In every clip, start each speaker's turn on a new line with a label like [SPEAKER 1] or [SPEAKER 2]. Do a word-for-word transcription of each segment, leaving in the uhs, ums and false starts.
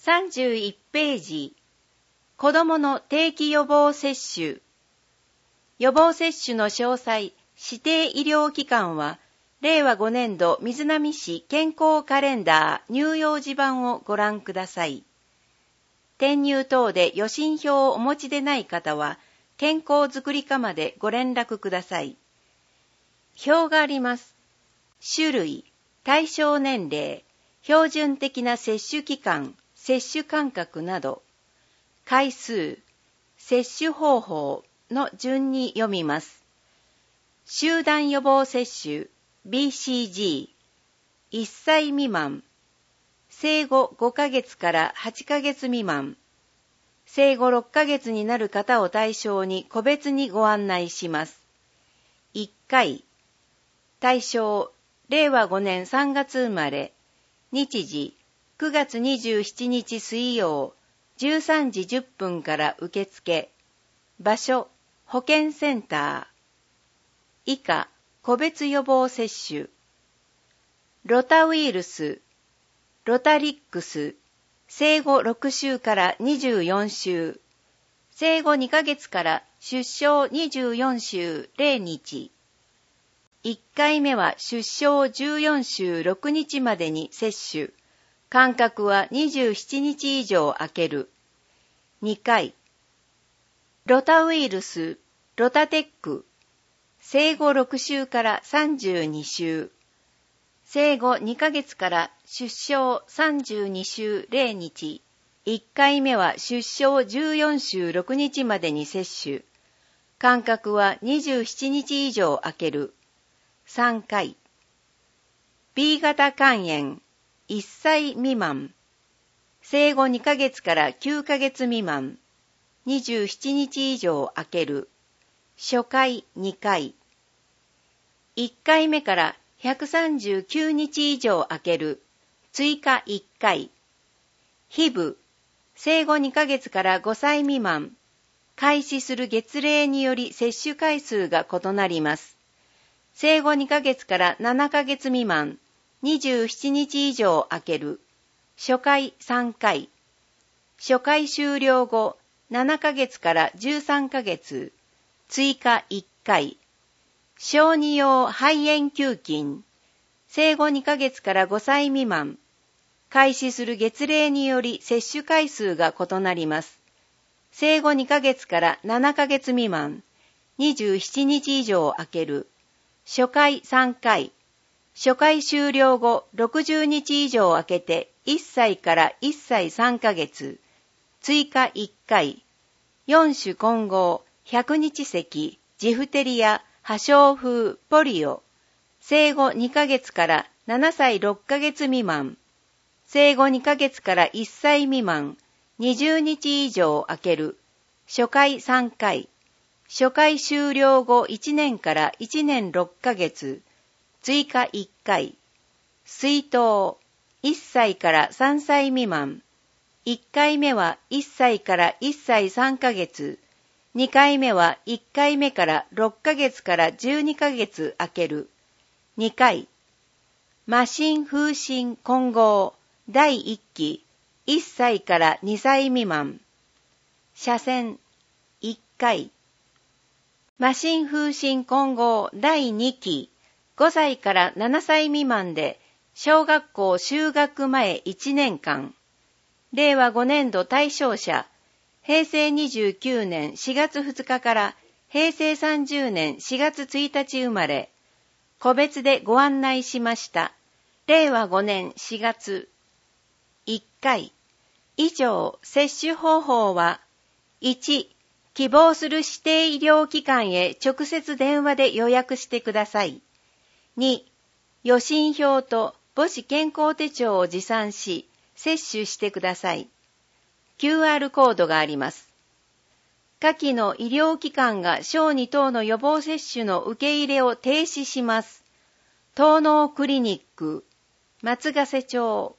[SPEAKER 1] さんじゅういちページ、子どもの定期予防接種。予防接種の詳細、指定医療機関は、れいわごねんど瑞浪市健康カレンダー乳幼児版をご覧ください。転入等で予診票をお持ちでない方は、健康づくり課までご連絡ください。表があります。種類、対象年齢、標準的な接種期間、接種間隔など、回数、接種方法の順に読みます。集団予防接種 ビーシージー、いっさい未満、生後ごかげつからはちかげつ未満、生後ろっかげつになる方を対象に個別にご案内します。いっかい、対象、れいわごねんさんがつ生まれ、日時、くがつにじゅうしちにち水曜、じゅうさんじじゅっぷんから受付。場所、保健センター。以下、個別予防接種。ロタウイルス、ロタリックス、生後ろくしゅうからにじゅうよんしゅう。生後にかげつから出生にじゅうよんしゅうぜろにち。いっかいめは出生じゅうよんしゅうろくにちまでに接種。間隔はにじゅうしちにち以上空ける。にかい。ロタウイルス、ロタテック。生後ろくしゅうからさんじゅうにしゅう。生後にかげつから出生さんじゅうにしゅうぜろにち。いっかいめは出生じゅうよんしゅうろくにちまでに接種。間隔はにじゅうしちにち以上空ける。さんかい。B 型肝炎。いっさい未満。生後にかげつからきゅうかげつ未満。にじゅうしちにち以上空ける。初回にかい。いっかいめからひゃくさんじゅうきゅうにち以上空ける。追加いっかい。ヒブ。生後にかげつからごさい未満。開始する月齢により接種回数が異なります。生後にかげつからななかげつ未満。にじゅうしちにち以上空ける。初回さんかい。初回終了後ななかげつからじゅうさんかげつ。追加いっかい。小児用肺炎球菌。生後にかげつからごさい未満。開始する月齢により接種回数が異なります。生後にかげつからななかげつ未満。にじゅうしちにち以上空ける。初回さんかい。初回終了後ろくじゅうにち以上空けていっさいからいっさいさんかげつ。追加いっかい。よん種混合、ひゃくにち咳、ジフテリア、破傷風、ポリオ。生後にかげつからななさいろっかげつ未満。生後にかげつからいっさい未満。にじゅうにち以上空ける。初回さんかい。初回終了後いちねんからいちねんろっかげつ。追加いっかい。水筒。いっさいからさんさい未満。いっかいめはいっさいからいっさいさんかげつ。にかいめはいっかいめからろっかげつからじゅうにかげつ空ける。にかい。麻疹風疹混合だいいっき。いっさいからにさい未満。射線。いっかい。麻疹風疹混合だいにき。ごさいからななさい未満で小学校就学前いちねんかん。れいわごねんど対象者、へいせいにじゅうきゅうねんしがつふつかからへいせいさんじゅうねんしがつついたち生まれ。個別でご案内しました。れいわごねんしがつ。いっかい。以上、接種方法は、いち、希望する指定医療機関へ直接電話で予約してください。に、予診票と母子健康手帳を持参し、接種してください。キューアール コードがあります。下記の医療機関が小児等の予防接種の受け入れを停止します。東農クリニック、松ヶ瀬町。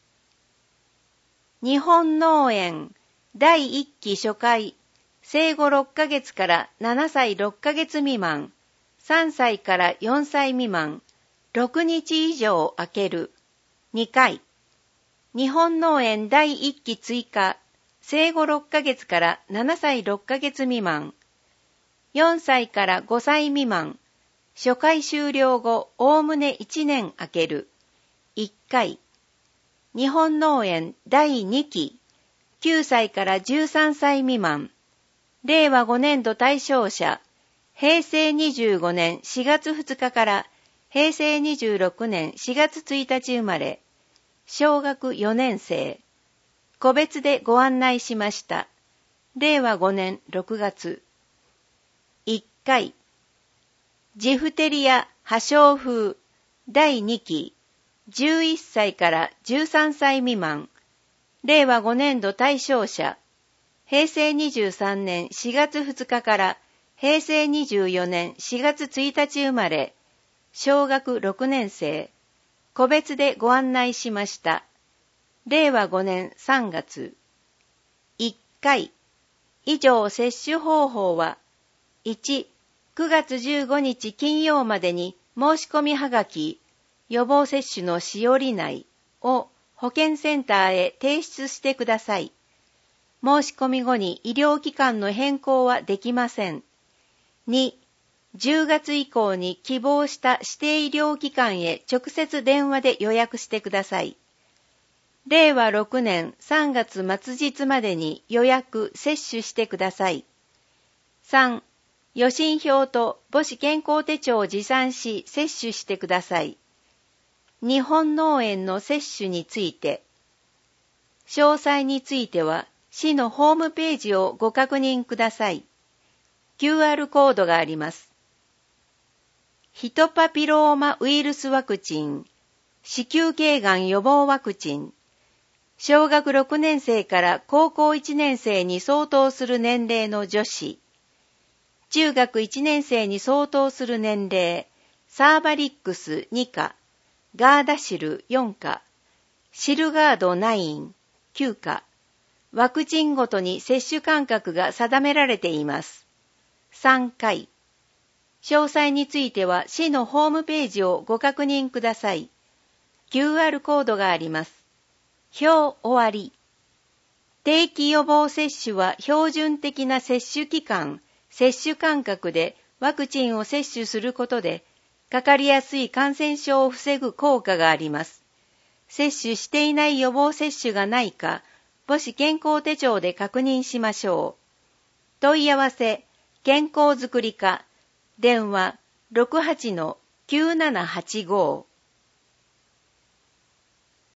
[SPEAKER 1] 日本農園だいいっき初回、生後ろっかげつからななさいろっかげつ未満、さんさいからよんさい未満、ろくにち以上空ける。にかい。 日本脳炎だいいっき追加、生後ろっかげつからななさいろっかげつ未満、よんさいからごさい未満、初回終了後おおむねいちねん空ける、いっかい、日本脳炎だいにき、きゅうさいからじゅうさんさい未満、れいわごねんど対象者、へいせいにじゅうごねんしがつふつかからへいせいにじゅうろくねんしがつついたち生まれ、小学よねんせい、個別でご案内しました。れいわごねんろくがつ。いっかい、ジフテリア破傷風だいにき、じゅういっさいからじゅうさんさい未満、れいわごねんど対象者、へいせいにじゅうさんねんしがつふつかからへいせいにじゅうよねんしがつついたち生まれ、小学ろくねんせい、個別でご案内しました。れいわごねんさんがつ。いっかい、以上接種方法は、いち、くがつじゅうごにち金曜までに申し込みはがき、予防接種のしおり内を保健センターへ提出してください。申し込み後に医療機関の変更はできません。に、じゅうがつ以降に希望した指定医療機関へ直接電話で予約してください。れいわろくねんさんがつ末日までに予約・接種してください。さん、予診票と母子健康手帳を持参し接種してください。日本脳炎の接種について、詳細については市のホームページをご確認ください。キューアール コードがあります。ヒトパピローマウイルスワクチン、子宮頸がん予防ワクチン、小学ろくねんせいから高校いちねんせいに相当する年齢の女子、中学いちねんせいに相当する年齢、サーバリックスにか、ガーダシルよんか、シルガードきゅう、きゅうか、ワクチンごとに接種間隔が定められています。さんかい。詳細については市のホームページをご確認ください。キューアール コードがあります。表終わり。定期予防接種は標準的な接種期間、接種間隔でワクチンを接種することで、かかりやすい感染症を防ぐ効果があります。接種していない予防接種がないか、母子健康手帳で確認しましょう。問い合わせ、健康づくり課、電話 ろくはちのきゅうななはちご